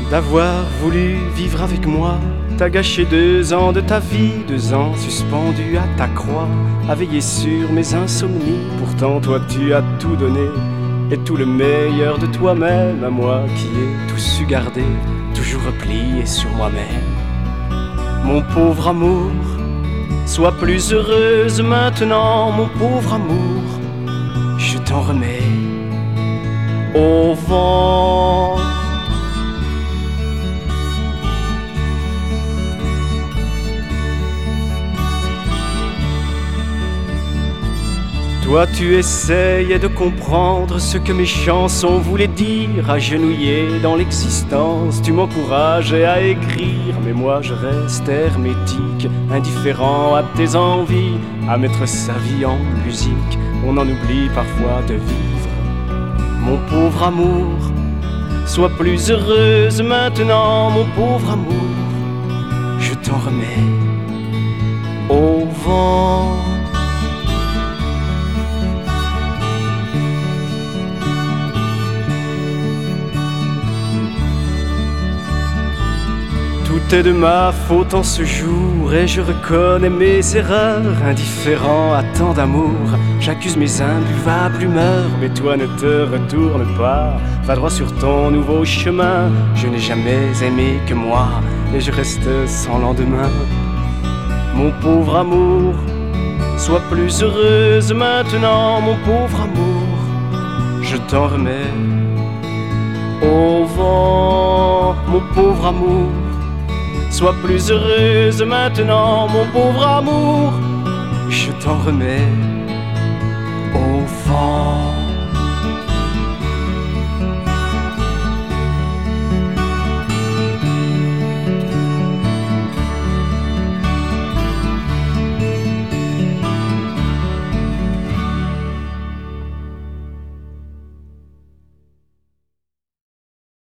d'avoir voulu vivre avec moi. T'as gâché 2 ans de ta vie, 2 ans suspendus à ta croix, à veiller sur mes insomnies. Pourtant toi tu as tout donné, et tout le meilleur de toi-même à moi qui ai tout su garder, toujours replié sur moi-même. Mon pauvre amour, sois plus heureuse maintenant, mon pauvre amour, je t'en remets au vent. Toi tu essayais de comprendre ce que mes chansons voulaient dire, agenouillé dans l'existence, tu m'encourageais à écrire, mais moi je reste hermétique, indifférent à tes envies, à mettre sa vie en musique, on en oublie parfois de vivre. Mon pauvre amour, sois plus heureuse maintenant, mon pauvre amour, je t'en remets au vent. Tout est de ma faute en ce jour et je reconnais mes erreurs. Indifférent à tant d'amour, j'accuse mes imbuvables humeurs. Mais toi ne te retourne pas, va droit sur ton nouveau chemin. Je n'ai jamais aimé que moi et je reste sans lendemain. Mon pauvre amour, sois plus heureuse maintenant, mon pauvre amour, je t'en remets au vent. Mon pauvre amour, sois plus heureuse maintenant, mon pauvre amour, je t'en remets